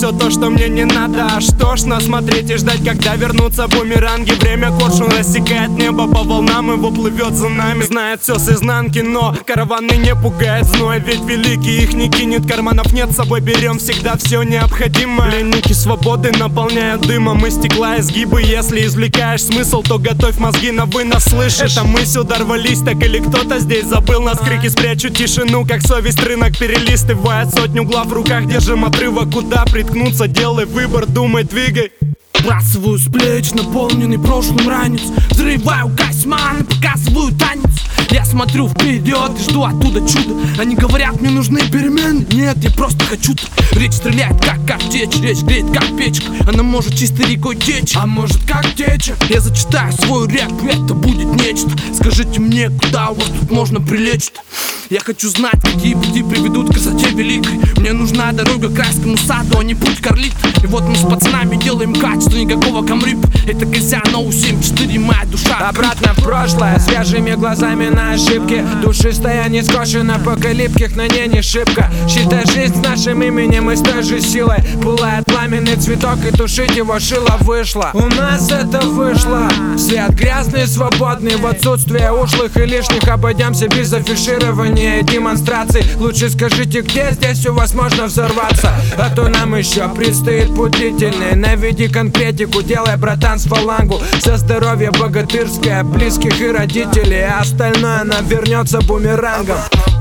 все то, что мне не надо. А что ж, насмотреть и ждать, когда вернутся бумеранги. Время коршун рассекает небо по волнам, его плывет за нами. Знает все с изнанки, но караваны не пугает зной. Ведь великий их не кинет, карманов нет, с собой берем всегда все необходимое. Пленники свободы наполняют дымом и стекла изгибы. Если извлекаешь смысл, то готовь мозги на вынос, слышишь? Это мы сюда рвались, так или кто-то здесь забыл нас? Крики спрячу тишину, как совесть рынок перелистывает. Сотню глав в руках, держим отрывок. Куда приткнуться, делай выбор, думай, двигай. Сбрасываю с плеч наполненный прошлым ранец. Взрываю косман и показываю танец. Я смотрю вперед и жду оттуда чуда. Они говорят, мне нужны перемены. Нет, я просто хочу-то. Речь стреляет как картечь, речь греет как печка. Она может чистой рекой течь, а может как течь. Я зачитаю свой рэп, это будет нечто. Скажите мне, куда у вас тут можно прилечь-то? Я хочу знать, какие пути приведут к красоте великой. Мне нужна дорога к райскому саду, а не путь карлит. И вот мы с пацанами делаем качество, никакого камрип. Это Казиано 7-4, моя душа. Обратно в прошлое, свежими глазами на ошибки. Душистая не скошена, пока липких на ней не шибко. Считай жизнь с нашим именем и с той же силой. Пылает пламенный цветок, и тушить его шило вышло. У нас это вышло. Свет грязный, свободный, в отсутствие ушлых и лишних. Обойдемся без афиширования и демонстраций. Лучше скажите, где здесь у вас можно взорваться. А то нам еще предстоит путь длительный. Наведи конкретику, делай, братан, с фалангу. За здоровье богатырское, близких и родителей. А остальное нам вернется бумерангом.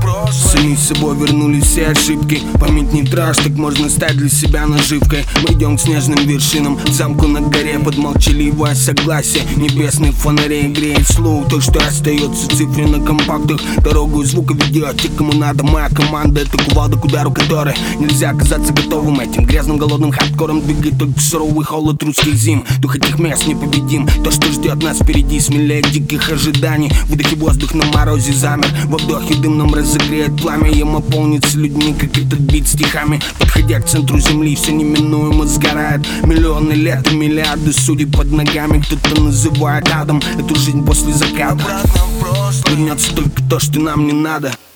Сами с собой вернулись все ошибки. Память не трожь, так можно стать для себя наживкой. Мы идем к снежным вершинам, к замку на горе. Под молчаливое согласие небесных фонарей греет слух. То, что остается цифры на компактах. Дорогу и звука ведет те, кому надо. Моя команда — это кувалда к удару которой нельзя оказаться готовым этим грязным голодным хардкором. Двигает только суровый холод русских зим. Дух этих мест непобедим. То, что ждет нас впереди, смелее диких ожиданий. Выдохи воздух на морозе замер. Во вдохе дымном разогреет пламя. Ем наполнится людьми, как этот бит стихами. Подходя к центру земли, все неминуемо сгорает. Миллионы лет и миллиарды судей под ногами. Кто-то называет адом эту жизнь после заката. Вернется только то, что нам не надо.